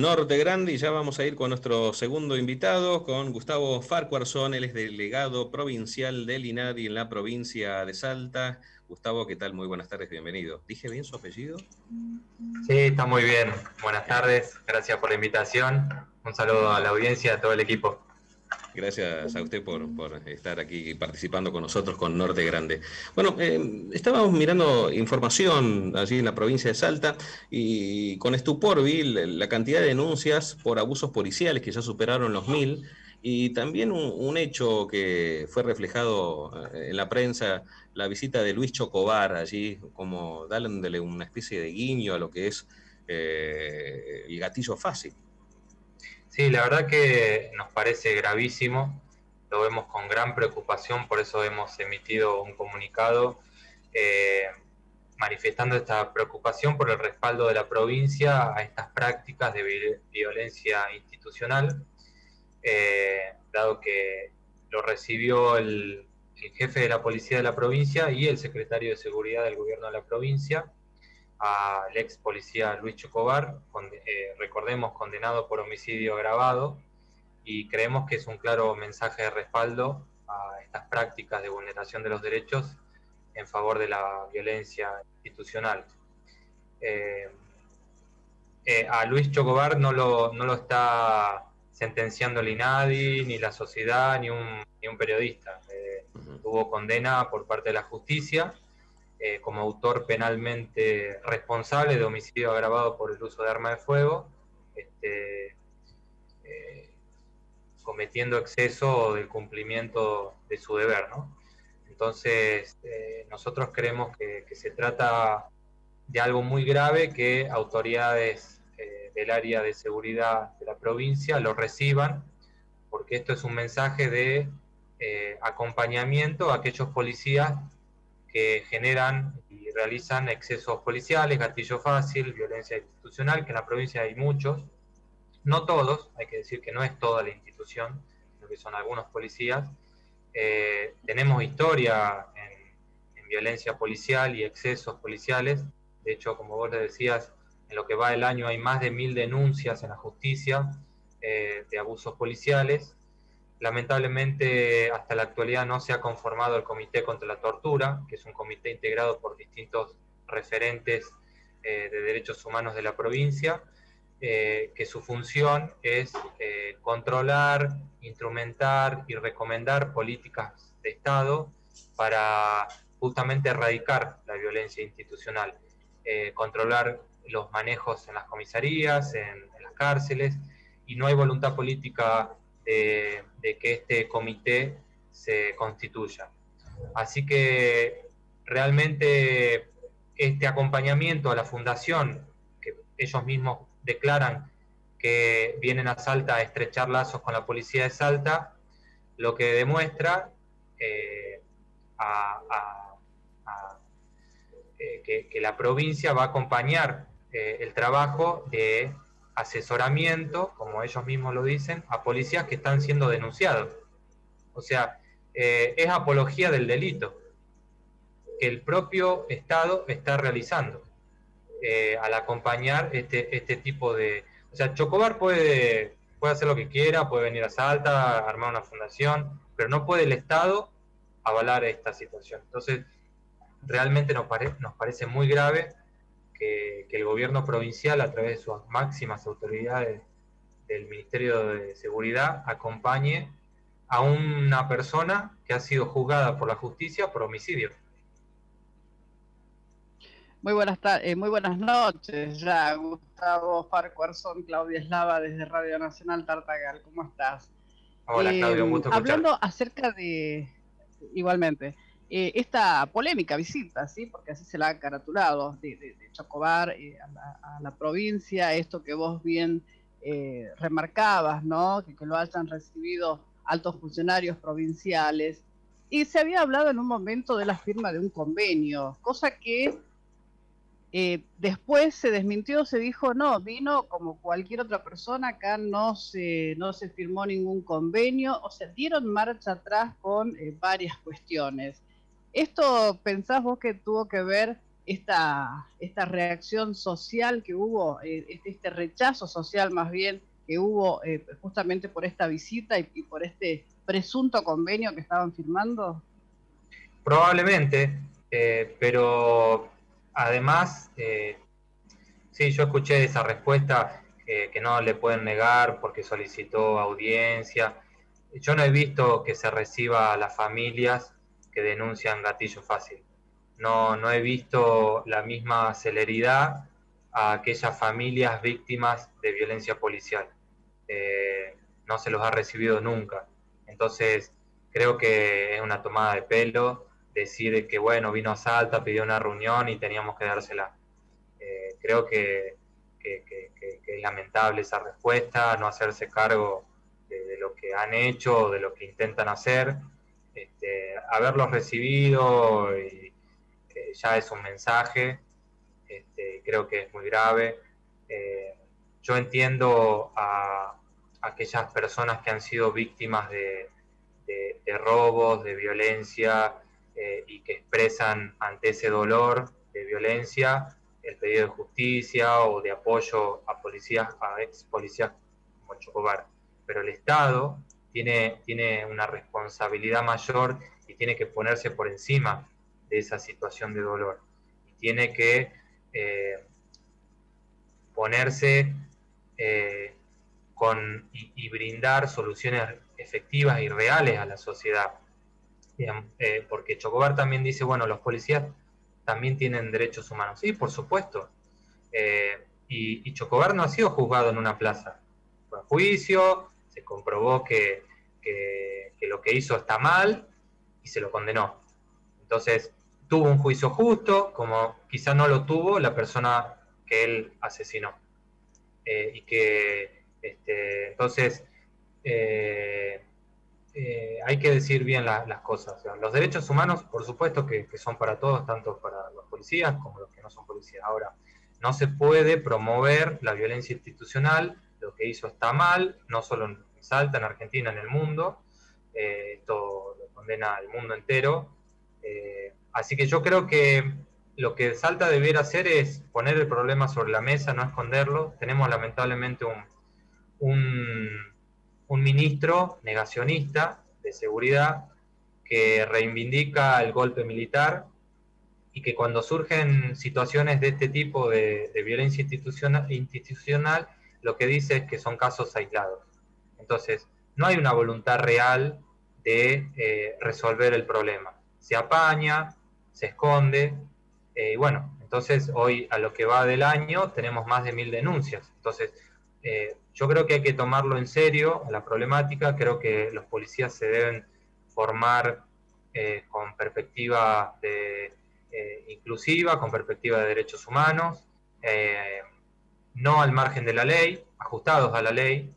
Norte Grande, y ya vamos a ir con nuestro segundo invitado, con Gustavo Farquharson. Él es delegado provincial del INADI en la provincia de Salta. Gustavo, ¿qué tal? Muy buenas tardes, bienvenido. ¿Dije bien su apellido? Sí, está muy bien. Buenas tardes, gracias por la invitación. Un saludo a la audiencia, a todo el equipo. Gracias a usted por estar aquí participando con nosotros con Norte Grande. Bueno, estábamos mirando información allí en la provincia de Salta y con estupor vi la cantidad de denuncias por abusos policiales que ya superaron los 1000, y también un hecho que fue reflejado en la prensa, la visita de Luis Chocobar allí, como dándole una especie de guiño a lo que es el gatillo fácil. Sí, la verdad que nos parece gravísimo, lo vemos con gran preocupación, por eso hemos emitido un comunicado eh, manifestando esta preocupación por el respaldo de la provincia a estas prácticas de violencia institucional, dado que lo recibió el jefe de la policía de la provincia y el secretario de seguridad del gobierno de la provincia, al ex policía Luis Chocobar, recordemos, condenado por homicidio agravado, y creemos que es un claro mensaje de respaldo a estas prácticas de vulneración de los derechos en favor de la violencia institucional. A Luis Chocobar no lo está sentenciando el INADI, ni la sociedad, ni un periodista. Tuvo condena por parte de la justicia como autor penalmente responsable de homicidio agravado por el uso de arma de fuego, cometiendo exceso del cumplimiento de su deber, ¿no? Entonces, nosotros creemos que se trata de algo muy grave, que autoridades del área de seguridad de la provincia lo reciban, porque esto es un mensaje de acompañamiento a aquellos policías que generan y realizan excesos policiales, gatillo fácil, violencia institucional, que en la provincia hay muchos, no todos, hay que decir que no es toda la institución, sino que son algunos policías. Tenemos historia en violencia policial y excesos policiales. De hecho, como vos le decías, en lo que va del año hay más de 1000 denuncias en la justicia de abusos policiales. Lamentablemente, hasta la actualidad no se ha conformado el Comité contra la Tortura, que es un comité integrado por distintos referentes de derechos humanos de la provincia, que su función es controlar, instrumentar y recomendar políticas de Estado para justamente erradicar la violencia institucional, controlar los manejos en las comisarías, en las cárceles, y no hay voluntad política de que este comité se constituya. Así que realmente este acompañamiento a la fundación, que ellos mismos declaran que vienen a Salta a estrechar lazos con la policía de Salta, lo que demuestra que la provincia va a acompañar el trabajo de asesoramiento, como ellos mismos lo dicen, a policías que están siendo denunciados. O sea, es apología del delito que el propio Estado está realizando al acompañar este tipo de... O sea, Chocobar puede hacer lo que quiera, puede venir a Salta, armar una fundación, pero no puede el Estado avalar esta situación. Entonces, realmente nos parece muy grave que el gobierno provincial, a través de sus máximas autoridades del Ministerio de Seguridad, acompañe a una persona que ha sido juzgada por la justicia por homicidio. Muy buenas noches, ya Gustavo Farquharson, Claudia Eslava desde Radio Nacional Tartagal, ¿cómo estás? Hola Claudia, un gusto escuchar. Hablando acerca de, igualmente, esta polémica visita, ¿sí? Porque así se la ha caratulado, de Chocobar a la provincia, esto que vos bien remarcabas, ¿no? Que lo hayan recibido altos funcionarios provinciales, y se había hablado en un momento de la firma de un convenio, cosa que después se desmintió, se dijo, no, vino como cualquier otra persona, acá no se firmó ningún convenio, o sea, dieron marcha atrás con varias cuestiones. ¿Esto pensás vos que tuvo que ver esta reacción social que hubo, este rechazo social más bien que hubo justamente por esta visita y por este presunto convenio que estaban firmando? Probablemente, pero además, sí, yo escuché esa respuesta que no le pueden negar porque solicitó audiencia. Yo no he visto que se reciba a las familias que denuncian gatillo fácil. No he visto la misma celeridad a aquellas familias víctimas de violencia policial. No se los ha recibido nunca. Entonces, creo que es una tomada de pelo decir que, bueno, vino a Salta, pidió una reunión y teníamos que dársela. Creo que es lamentable esa respuesta, no hacerse cargo de lo que han hecho, de lo que intentan hacer. Haberlos recibido y, ya es un mensaje, creo que es muy grave. Yo entiendo a aquellas personas que han sido víctimas de robos, de violencia, y que expresan ante ese dolor de violencia el pedido de justicia o de apoyo a policías, a ex policías como Chocobar. Pero el Estado tiene una responsabilidad mayor y tiene que ponerse por encima de esa situación de dolor. Y tiene que ponerse y brindar soluciones efectivas y reales a la sociedad. Porque Chocobar también dice, bueno, los policías también tienen derechos humanos. Sí, por supuesto. Y Chocobar no ha sido juzgado en una plaza. Fue a juicio, se comprobó que lo que hizo está mal y se lo condenó. Entonces, tuvo un juicio justo, como quizá no lo tuvo la persona que él asesinó. Y que, entonces, hay que decir bien las cosas. O sea, los derechos humanos, por supuesto que son para todos, tanto para los policías como los que no son policías. Ahora, no se puede promover la violencia institucional, lo que hizo está mal, no solo en Salta, en Argentina, en el mundo, esto lo condena al mundo entero. Así que yo creo que lo que Salta debiera hacer es poner el problema sobre la mesa, no esconderlo. Tenemos lamentablemente un ministro negacionista de seguridad que reivindica el golpe militar y que cuando surgen situaciones de este tipo de violencia institucional, lo que dice es que son casos aislados. Entonces, no hay una voluntad real de resolver el problema. Se apaña, se esconde, y bueno, entonces hoy a lo que va del año tenemos más de 1000 denuncias. Entonces, yo creo que hay que tomarlo en serio a la problemática. Creo que los policías se deben formar con perspectiva inclusiva, con perspectiva de derechos humanos, no al margen de la ley, ajustados a la ley.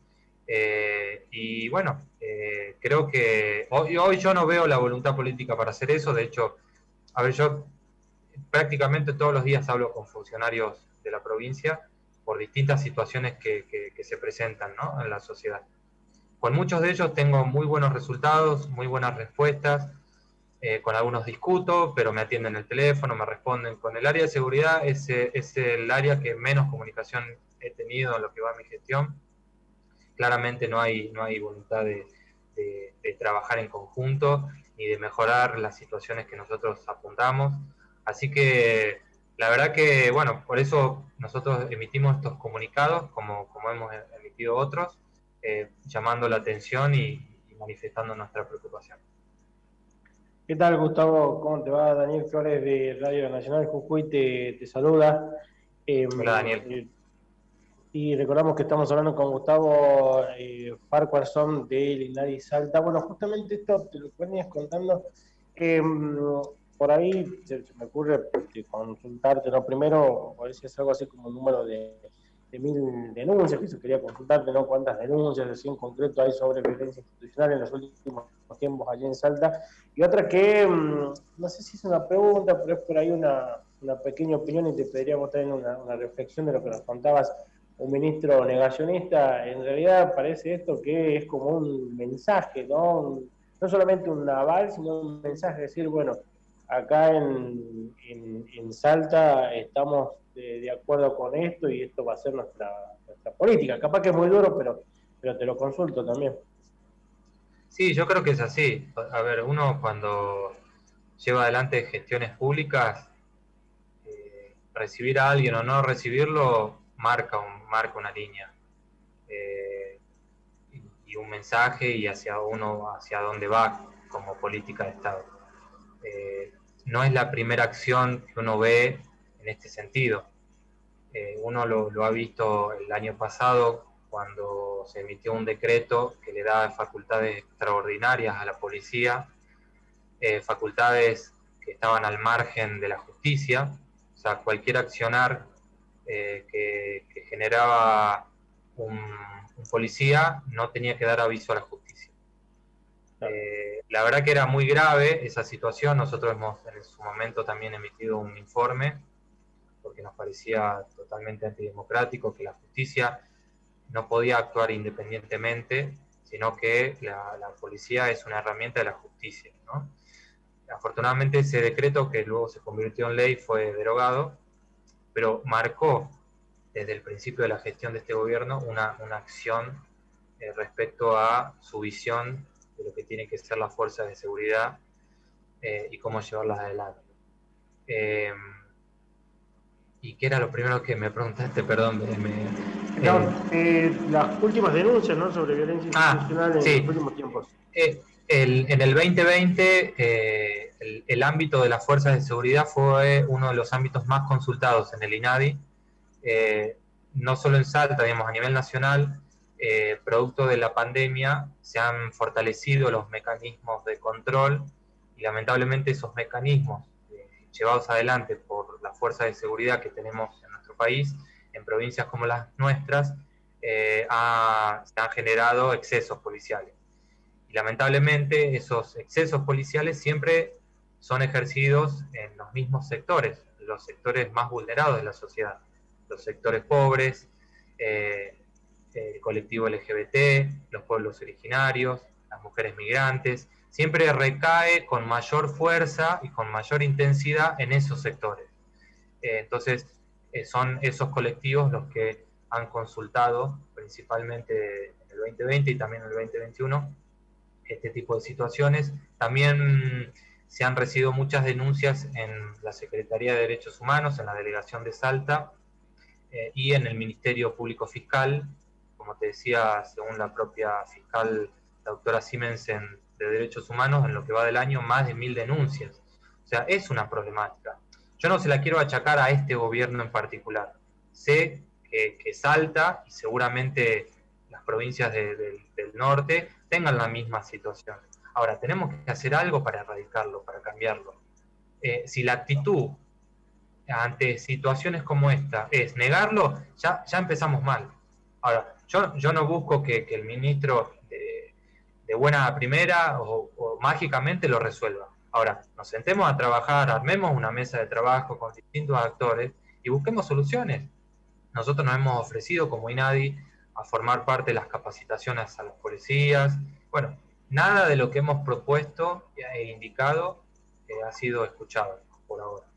Y bueno, creo que hoy yo no veo la voluntad política para hacer eso. De hecho, a ver, yo prácticamente todos los días hablo con funcionarios de la provincia por distintas situaciones que se presentan, ¿no?, en la sociedad. Con muchos de ellos tengo muy buenos resultados, muy buenas respuestas. Con algunos discuto, pero me atienden el teléfono, me responden. Con el área de seguridad es el área que menos comunicación he tenido en lo que va a mi gestión. Claramente no hay voluntad de trabajar en conjunto ni de mejorar las situaciones que nosotros apuntamos. Así que la verdad que, bueno, por eso nosotros emitimos estos comunicados, como hemos emitido otros, llamando la atención y manifestando nuestra preocupación. ¿Qué tal, Gustavo? ¿Cómo te va? Daniel Flores de Radio Nacional Jujuy te saluda. Hola, Daniel. Y recordamos que estamos hablando con Gustavo Farquharson de Linares Salta. Bueno, justamente esto te lo venías contando. Por ahí se me ocurre consultarte, ¿no? Primero, parece algo así como un número de 1000 denuncias, que eso quería consultarte, ¿no? ¿Cuántas denuncias así en concreto hay sobre violencia institucional en los últimos tiempos allí en Salta? Y otra que, no sé si es una pregunta, pero es por ahí una pequeña opinión y te pediríamos también una reflexión de lo que nos contabas. Un ministro negacionista, en realidad parece esto que es como un mensaje, ¿no? No solamente un aval, sino un mensaje, decir, bueno, acá en Salta estamos de acuerdo con esto y esto va a ser nuestra política. Capaz que es muy duro, pero te lo consulto también. Sí, yo creo que es así. A ver, uno cuando lleva adelante gestiones públicas, recibir a alguien o no recibirlo marca una línea y un mensaje y hacia dónde va como política de Estado. No es la primera acción que uno ve en este sentido. Uno lo ha visto el año pasado cuando se emitió un decreto que le da facultades extraordinarias a la policía, facultades que estaban al margen de la justicia. O sea, cualquier accionar que generaba un policía no tenía que dar aviso a la justicia. La verdad que era muy grave esa situación. Nosotros hemos en su momento también emitido un informe porque nos parecía totalmente antidemocrático que la justicia no podía actuar independientemente, sino que la policía es una herramienta de la justicia, ¿no? Afortunadamente ese decreto, que luego se convirtió en ley, fue derogado, pero marcó desde el principio de la gestión de este gobierno una acción respecto a su visión de lo que tienen que ser las fuerzas de seguridad y cómo llevarlas adelante. ¿Y qué era lo primero que me preguntaste? Perdón. Las últimas denuncias, ¿no?, sobre violencia institucional en los últimos tiempos. En el 2020 el ámbito de las fuerzas de seguridad fue uno de los ámbitos más consultados en el INADI, no solo en Salta, digamos, a nivel nacional. Producto de la pandemia se han fortalecido los mecanismos de control y lamentablemente esos mecanismos llevados adelante por las fuerzas de seguridad que tenemos en nuestro país, en provincias como las nuestras, se han generado excesos policiales. Y lamentablemente esos excesos policiales siempre son ejercidos en los mismos sectores, los sectores más vulnerados de la sociedad, los sectores pobres, el colectivo LGBT, los pueblos originarios, las mujeres migrantes. Siempre recae con mayor fuerza y con mayor intensidad en esos sectores. Entonces, son esos colectivos los que han consultado, principalmente en el 2020 y también en el 2021, este tipo de situaciones. También se han recibido muchas denuncias en la Secretaría de Derechos Humanos, en la Delegación de Salta, y en el Ministerio Público Fiscal. Como te decía, según la propia fiscal, la doctora Simensen, de Derechos Humanos, en lo que va del año, más de 1000 denuncias. O sea, es una problemática. Yo no se la quiero achacar a este gobierno en particular. Sé que Salta, y seguramente las provincias del norte, tengan la misma situación. Ahora, tenemos que hacer algo para erradicarlo, para cambiarlo. Si la actitud ante situaciones como esta es negarlo, ya empezamos mal. Ahora, yo no busco que el ministro de buena primera o mágicamente lo resuelva. Ahora, nos sentemos a trabajar, armemos una mesa de trabajo con distintos actores y busquemos soluciones. Nosotros nos hemos ofrecido como INADI a formar parte de las capacitaciones a los policías. Bueno, nada de lo que hemos propuesto e indicado ha sido escuchado por ahora.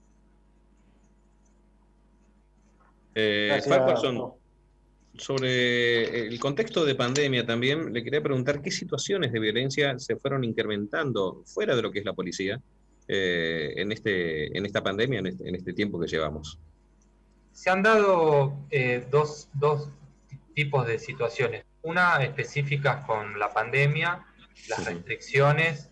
Farquharson, sobre el contexto de pandemia también, le quería preguntar qué situaciones de violencia se fueron incrementando fuera de lo que es la policía en esta pandemia, en este tiempo que llevamos. Se han dado dos tipos de situaciones. Una específica con la pandemia, las restricciones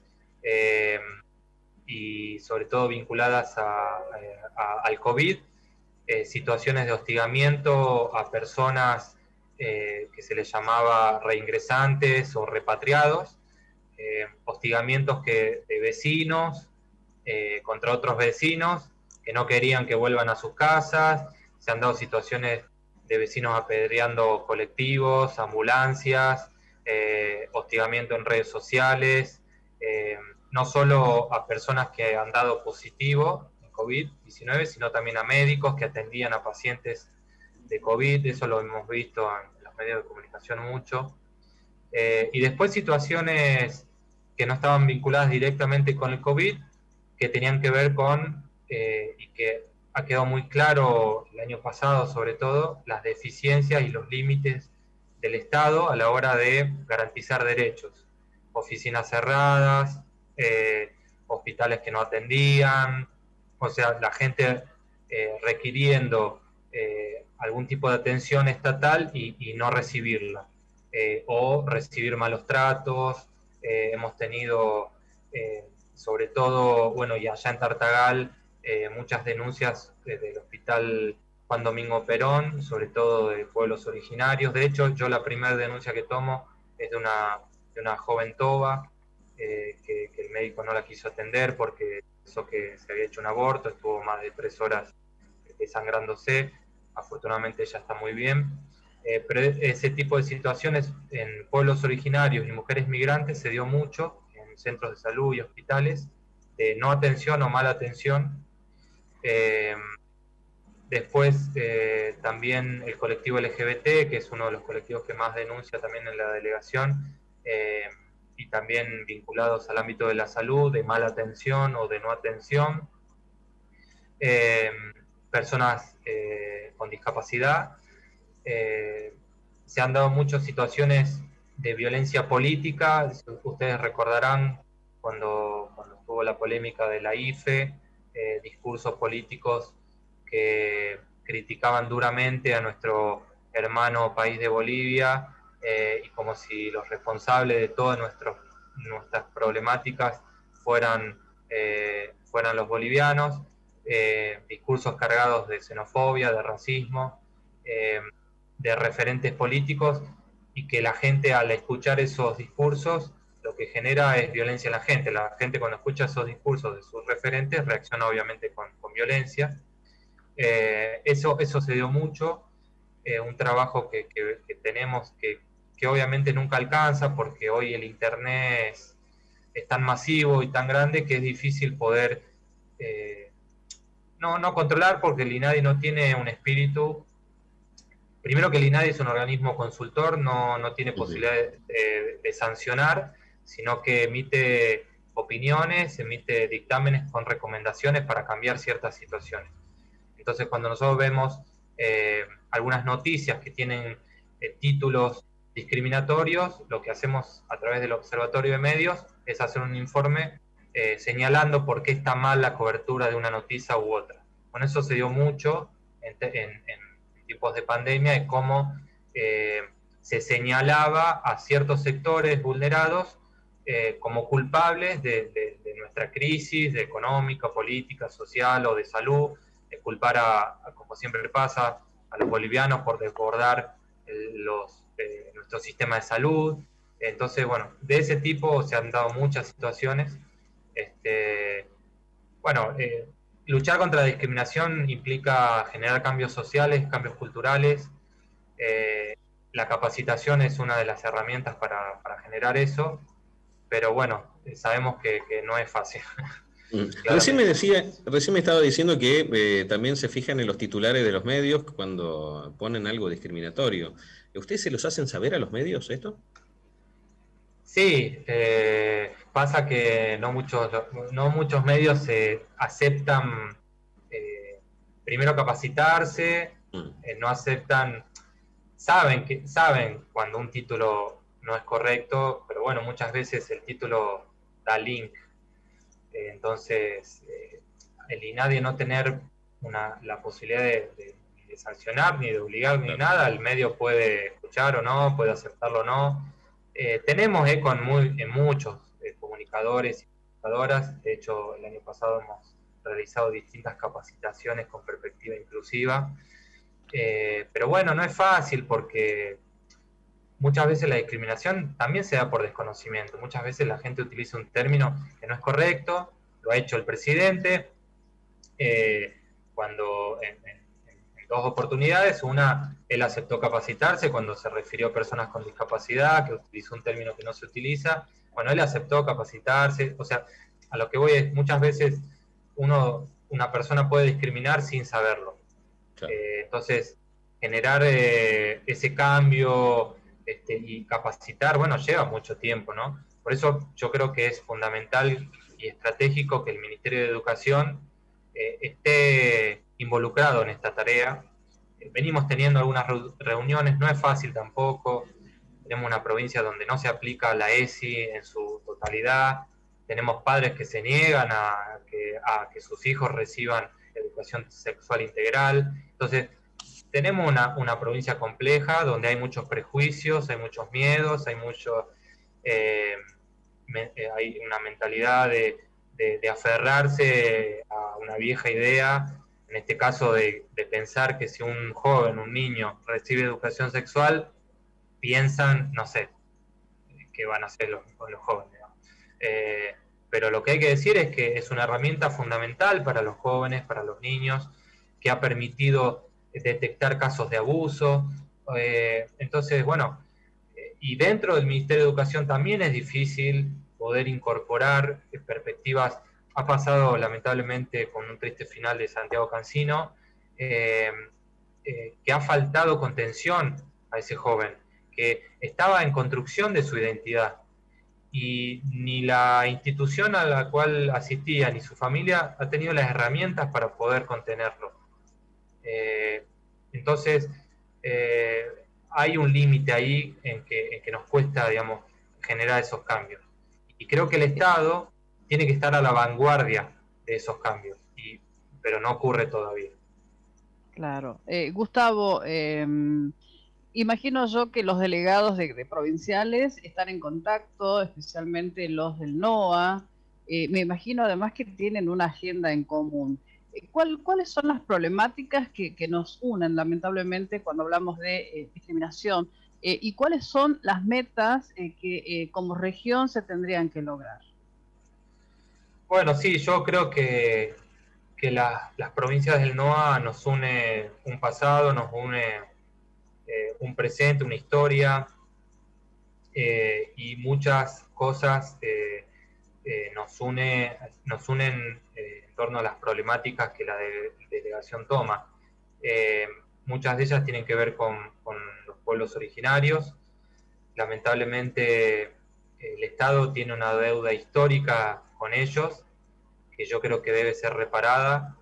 y sobre todo vinculadas al COVID, situaciones de hostigamiento a personas que se les llamaba reingresantes o repatriados, hostigamientos de vecinos contra otros vecinos que no querían que vuelvan a sus casas. Se han dado situaciones de vecinos apedreando colectivos, ambulancias, hostigamiento en redes sociales, no solo a personas que han dado positivo COVID-19, sino también a médicos que atendían a pacientes de COVID. Eso lo hemos visto en los medios de comunicación mucho. Y después situaciones que no estaban vinculadas directamente con el COVID, que tenían que ver con, y que ha quedado muy claro el año pasado sobre todo, las deficiencias y los límites del Estado a la hora de garantizar derechos. Oficinas cerradas, hospitales que no atendían, o sea, la gente requiriendo algún tipo de atención estatal y no recibirla, o recibir malos tratos. Hemos tenido, sobre todo, bueno, y allá en Tartagal, muchas denuncias del hospital Juan Domingo Perón, sobre todo de pueblos originarios. De hecho, yo la primera denuncia que tomo es de una joven toba, que el médico no la quiso atender porque pensó que se había hecho un aborto, estuvo más de 3 horas desangrándose. Afortunadamente ella está muy bien. Pero ese tipo de situaciones en pueblos originarios y mujeres migrantes se dio mucho en centros de salud y hospitales, de no atención o mala atención. Después también el colectivo LGBT, que es uno de los colectivos que más denuncia también en la delegación, y también vinculados al ámbito de la salud, de mala atención o de no atención. Personas con discapacidad. Se han dado muchas situaciones de violencia política. Ustedes recordarán cuando estuvo la polémica de la IFE, discursos políticos que criticaban duramente a nuestro hermano país de Bolivia, y como si los responsables de todas nuestras problemáticas fueran los bolivianos. Discursos cargados de xenofobia, de racismo, de referentes políticos, y que la gente, al escuchar esos discursos, lo que genera es violencia en la gente. La gente, cuando escucha esos discursos de sus referentes, reacciona obviamente con violencia. Eso se dio mucho. Un trabajo que tenemos que obviamente nunca alcanza, porque hoy el internet es tan masivo y tan grande que es difícil poder no controlar, porque el INADI no tiene un espíritu. Primero, que el INADI es un organismo consultor, no tiene posibilidad de sancionar, sino que emite opiniones, emite dictámenes con recomendaciones para cambiar ciertas situaciones. Entonces, cuando nosotros vemos algunas noticias que tienen títulos discriminatorios, lo que hacemos a través del Observatorio de Medios es hacer un informe señalando por qué está mal la cobertura de una noticia u otra. Bueno, eso se dio mucho en tiempos de pandemia, de cómo se señalaba a ciertos sectores vulnerados como culpables de nuestra crisis económica, política, social o de salud, de culpar como siempre pasa, a los bolivianos por desbordar nuestro sistema de salud. Entonces, bueno, de ese tipo se han dado muchas situaciones. Luchar contra la discriminación implica generar cambios sociales, cambios culturales. La capacitación es una de las herramientas para generar eso, pero bueno, sabemos que no es fácil. Recién me estaba diciendo que también se fijan en los titulares de los medios cuando ponen algo discriminatorio. ¿Ustedes se los hacen saber a los medios esto? Sí, pasa que no muchos medios aceptan primero capacitarse, no aceptan, saben cuando un título no es correcto, pero bueno, muchas veces el título da link. Entonces, el INADI, no tener la posibilidad de sancionar, ni de obligar, ni nada, el medio puede escuchar o no, puede aceptarlo o no. Tenemos eco en muchos comunicadores y comunicadoras. De hecho, el año pasado hemos realizado distintas capacitaciones con perspectiva inclusiva. Pero bueno, no es fácil, porque muchas veces la discriminación también se da por desconocimiento. Muchas veces la gente utiliza un término que no es correcto. Lo ha hecho el presidente cuando en 2 oportunidades. Una, él aceptó capacitarse cuando se refirió a personas con discapacidad, que utilizó un término que no se utiliza. Bueno, él aceptó capacitarse. O sea, a lo que voy es, muchas veces una persona puede discriminar sin saberlo. Claro. Entonces, generar ese cambio y capacitar, bueno, lleva mucho tiempo, ¿no? Por eso yo creo que es fundamental y estratégico que el Ministerio de Educación esté involucrado en esta tarea. Venimos teniendo algunas reuniones, no es fácil tampoco. Tenemos una provincia donde no se aplica la ESI en su totalidad. Tenemos padres que se niegan a que sus hijos reciban educación sexual integral. Entonces, tenemos una provincia compleja donde hay muchos prejuicios, hay muchos miedos, hay hay una mentalidad de aferrarse a una vieja idea, en este caso de pensar que si un joven, un niño recibe educación sexual, piensan, no sé, qué van a hacer los jóvenes. Pero lo que hay que decir es que es una herramienta fundamental para los jóvenes, para los niños, que ha permitido detectar casos de abuso. Entonces, bueno, y dentro del Ministerio de Educación también es difícil poder incorporar perspectivas. Ha pasado lamentablemente con un triste final de Santiago Cancino, que ha faltado contención a ese joven, que estaba en construcción de su identidad, y ni la institución a la cual asistía ni su familia ha tenido las herramientas para poder contenerlo. Entonces, hay un límite ahí en que nos cuesta, digamos, generar esos cambios. Y creo que el Estado tiene que estar a la vanguardia de esos cambios, pero no ocurre todavía. Claro. Gustavo, imagino yo que los delegados de provinciales están en contacto, especialmente los del NOA. Me imagino además que tienen una agenda en común. ¿Cuáles son las problemáticas que nos unen, lamentablemente, cuando hablamos de discriminación? ¿Y cuáles son las metas que como región se tendrían que lograr? Bueno, sí, yo creo que las provincias del NOA nos une un pasado, nos une un presente, una historia, y muchas cosas nos unen en torno a las problemáticas que la delegación toma. Muchas de ellas tienen que ver con los pueblos originarios. Lamentablemente el Estado tiene una deuda histórica con ellos, que yo creo que debe ser reparada.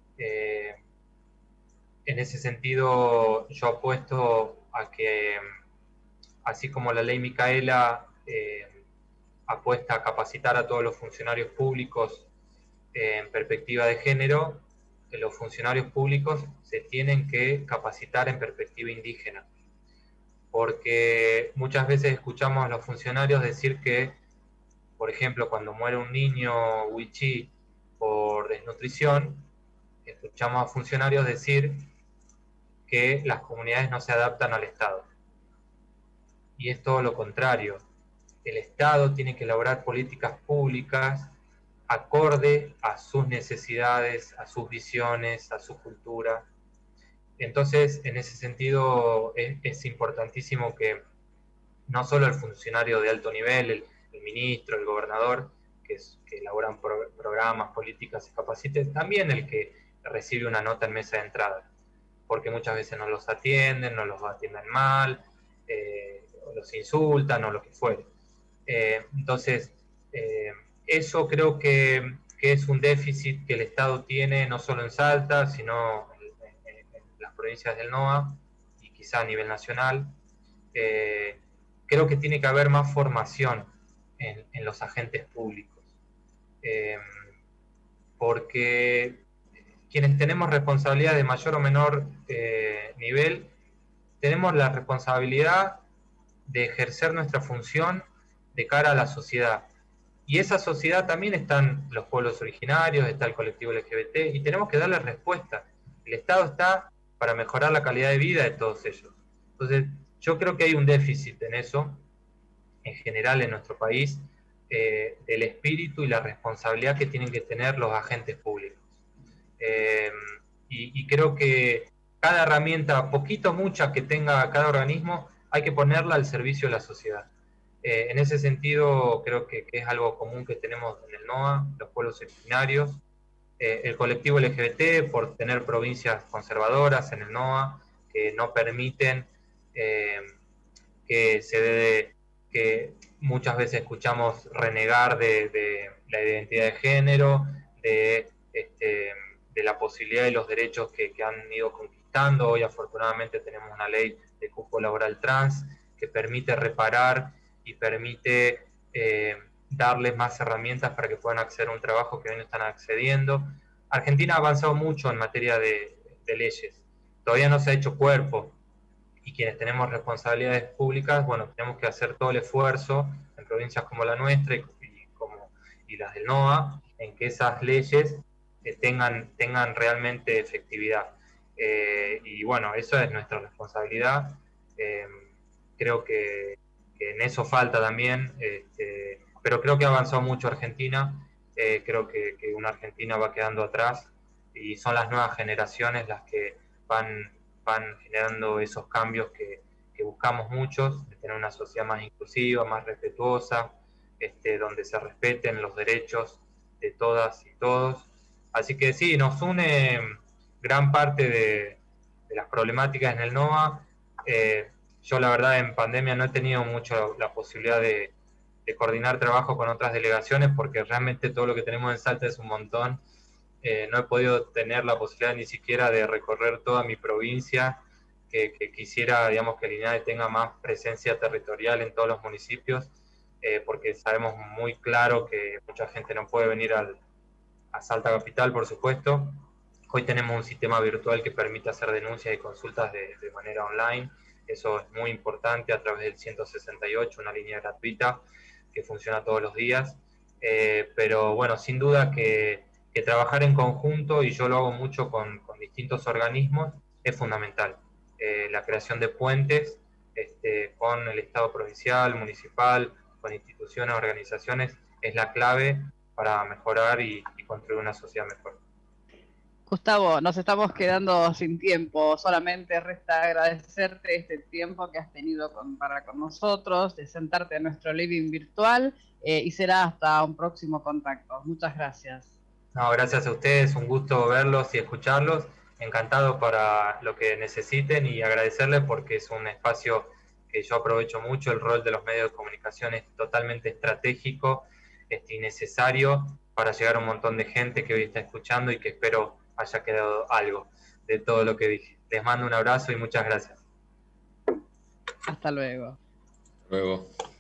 En ese sentido, yo apuesto a que, así como la ley Micaela apuesta a capacitar a todos los funcionarios públicos en perspectiva de género, los funcionarios públicos se tienen que capacitar en perspectiva indígena. Porque muchas veces escuchamos a los funcionarios decir que, por ejemplo, cuando muere un niño wichí por desnutrición, escuchamos a funcionarios decir que las comunidades no se adaptan al Estado. Y es todo lo contrario. El Estado tiene que elaborar políticas públicas acorde a sus necesidades, a sus visiones, a su cultura. Entonces, en ese sentido, es importantísimo que no solo el funcionario de alto nivel, el ministro, el gobernador, que elaboran programas, políticas, se capacite, también el que recibe una nota en mesa de entrada, porque muchas veces no los atienden, no los atienden mal, o los insultan, o lo que fuere. Entonces, eso creo que es un déficit que el Estado tiene, no solo en Salta, sino en las provincias del NOA, y quizá a nivel nacional. Creo que tiene que haber más formación en los agentes públicos, porque quienes tenemos responsabilidad de mayor o menor nivel, tenemos la responsabilidad de ejercer nuestra función de cara a la sociedad. Y esa sociedad también están los pueblos originarios, está el colectivo LGBT, y tenemos que darle respuesta. El Estado está para mejorar la calidad de vida de todos ellos. Entonces, yo creo que hay un déficit en eso, en general en nuestro país, del espíritu y la responsabilidad que tienen que tener los agentes públicos. Y creo que cada herramienta, poquito o mucha que tenga cada organismo, hay que ponerla al servicio de la sociedad. En ese sentido, creo que es algo común que tenemos en el NOA, los pueblos originarios, el colectivo LGBT, por tener provincias conservadoras en el NOA, que no permiten que muchas veces escuchamos renegar de la identidad de género, de la posibilidad de los derechos que han ido conquistando. Hoy afortunadamente tenemos una ley de cupo laboral trans que permite reparar y permite darles más herramientas para que puedan acceder a un trabajo que hoy no están accediendo. Argentina ha avanzado mucho en materia de leyes, todavía no se ha hecho cuerpo, y quienes tenemos responsabilidades públicas, bueno, tenemos que hacer todo el esfuerzo en provincias como la nuestra y las del NOA, en que esas leyes tengan realmente efectividad. Y bueno, eso es nuestra responsabilidad. Creo que en eso falta también, pero creo que ha avanzado mucho Argentina. Creo que una Argentina va quedando atrás y son las nuevas generaciones las que van generando esos cambios que buscamos muchos, de tener una sociedad más inclusiva, más respetuosa, donde se respeten los derechos de todas y todos. Así que sí, nos une gran parte de las problemáticas en el NOA. Yo la verdad en pandemia no he tenido mucho la posibilidad de coordinar trabajo con otras delegaciones, porque realmente todo lo que tenemos en Salta es un montón. No he podido tener la posibilidad ni siquiera de recorrer toda mi provincia, que quisiera, digamos, que el INADE tenga más presencia territorial en todos los municipios, porque sabemos muy claro que mucha gente no puede venir a Salta Capital, por supuesto. Hoy tenemos un sistema virtual que permite hacer denuncias y consultas de manera online. Eso es muy importante, a través del 168, una línea gratuita que funciona todos los días. Pero bueno, sin duda que trabajar en conjunto, y yo lo hago mucho con distintos organismos, es fundamental. La creación de puentes con el Estado provincial, municipal, con instituciones, organizaciones, es la clave para mejorar y construir una sociedad mejor. Gustavo, nos estamos quedando sin tiempo, solamente resta agradecerte este tiempo que has tenido para con nosotros, de sentarte en nuestro living virtual, y será hasta un próximo contacto. Muchas gracias. No, gracias a ustedes, un gusto verlos y escucharlos, encantado para lo que necesiten, y agradecerles porque es un espacio que yo aprovecho mucho. El rol de los medios de comunicación es totalmente estratégico y necesario para llegar a un montón de gente que hoy está escuchando, y que espero haya quedado algo de todo lo que dije. Les mando un abrazo y muchas gracias. Hasta luego. Luego.